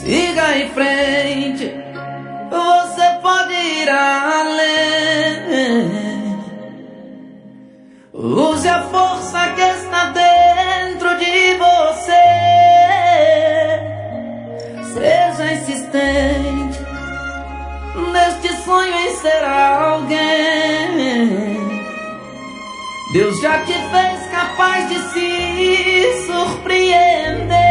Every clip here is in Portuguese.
Siga em frente, você pode ir além. Use a força que está dentro de você. Seja insistente neste sonho em ser alguém. Deus já te fez capaz de se surpreender.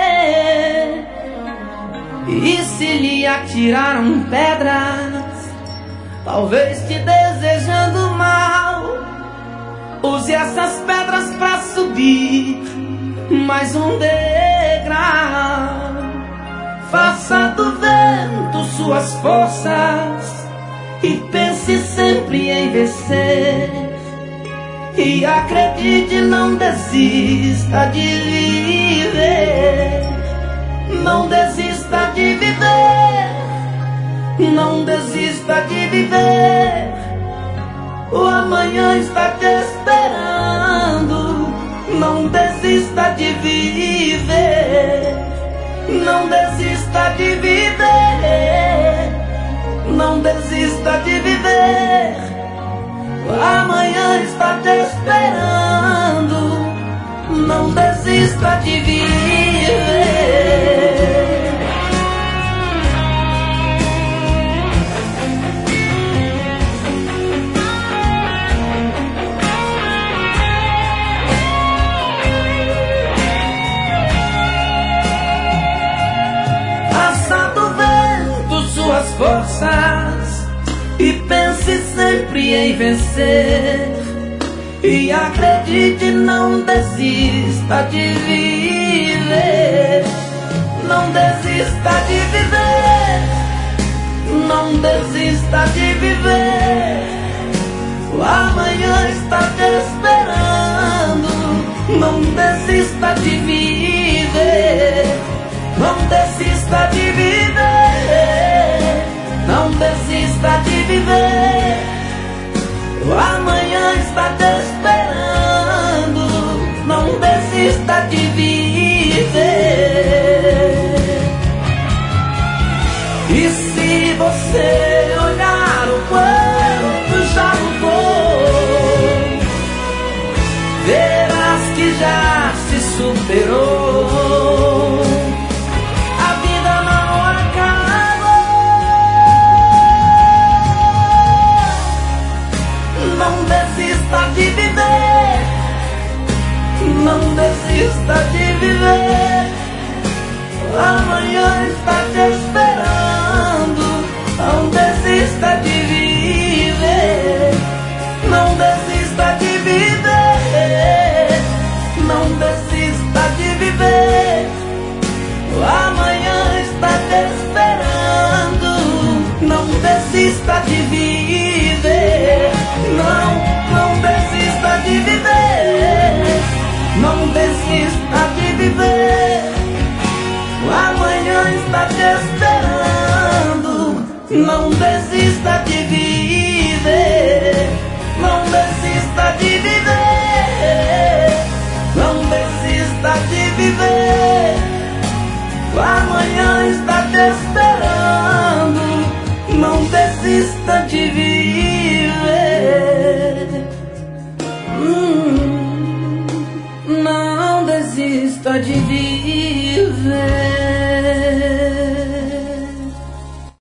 E se lhe atiraram pedras, talvez te desejando mal, use essas pedras pra subir mais um degrau. Faça do vento suas forças e pense sempre em vencer. E acredite, não desista de viver. Não desista de viver. Não desista de viver. O amanhã está te esperando. Não desista de viver. Não desista de viver. Não desista de viver. O amanhã está te esperando. Não desista de viver. Suas forças e pense sempre em vencer. E acredite, não desista de viver. Não desista de viver. Não desista de viver. O amanhã está te esperando. Não desista de viver. Não desista de viver. Não desista de viver. O amanhã está te esperando. Não desista de viver. E se você olhar o quanto já lutou, verás que já se superou. Não desista de viver. Não desista de viver. Amanhã está te esperando. Não desista de viver. Não desista de viver. Não desista de viver. Amanhã está te esperando. Não desista de viver. Não desista de viver. Não desista de viver. O amanhã está te esperando. Não desista de viver. Não desista de viver. Não desista de viver. O amanhã está te esperando. Não desista de viver. Não desista de viver.